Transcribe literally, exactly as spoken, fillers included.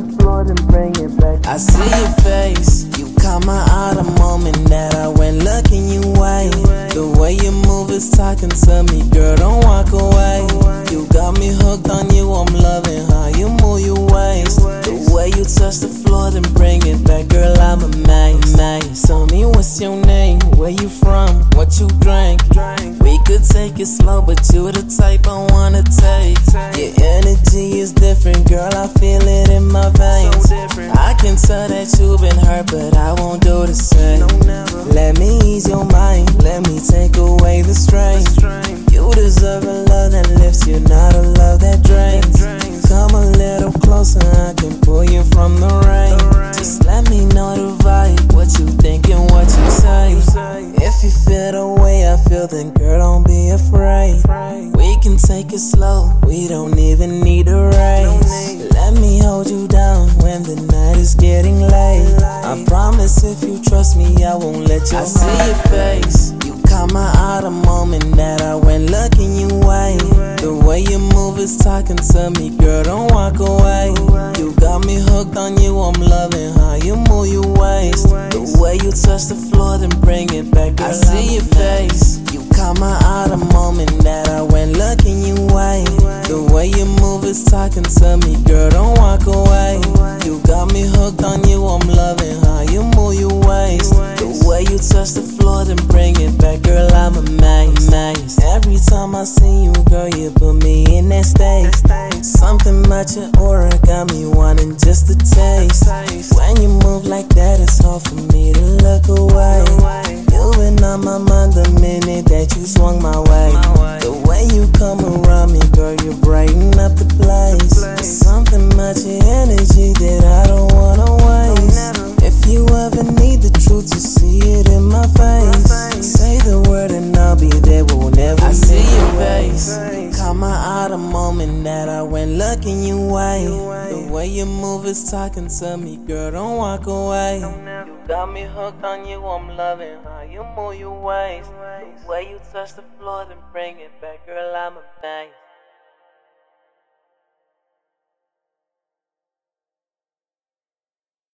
floor, then bring it back. I see your face, you caught my eye the moment that I went looking you way. The way you move is talking to me, girl, don't walk away. You got me hooked on you, I'm loving how you move your waist. The way you touch the floor, then bring it back, girl, I'm amazed. Tell me what's your name, where you from, what you drink. We could take it slow, but you the type I wanna take. Your energy is different, girl, I feel it in my veins. I can tell that you've been hurt, but I won't do the same. Let me ease your mind, let me take away the strain. You deserve a love that lifts you, not a love that drains. Come a little closer, I can pull you from the rain. Just let me know the vibe, what you think and what you say. If you feel the way I feel, then girl, don't be afraid. We can take it slow, we don't even need a race. Let me hold you down when the night is getting late. I promise if you trust me, I won't let you. I see your face, you caught my eye the moment that I went looking you way. The way you move is talking to me, girl, don't walk away. You got me hooked on you, I'm loving how you move your waist. The way you touch the floor, then bring it back, girl, I see your face, you caught my eye the moment that I went looking you way. The way you move is talking to me, girl, don't walk away. You got me hooked on you, I'm loving how you move your waist. The way you touch the floor, then bring it back, girl, I'm amazed. Every time I see you, girl, you put me in that state. Something about your aura got me wanting just to taste. When you move like that, it's hard for me to look away. You've been on my mind the minute that you swung my way. The way you come around me, girl, you brighten up the place. There's something about your energy that I don't wanna waste. If you ever need the truth, you see it in my face. Say the word and I'll be there, we'll never. I see your face, caught my eye the moment that I went looking you way. The way you move is talking to me, girl, don't walk away. You got me hooked on you, I'm loving how you move your waist. The way you touch the floor, then bring it back, girl, I'm amazed.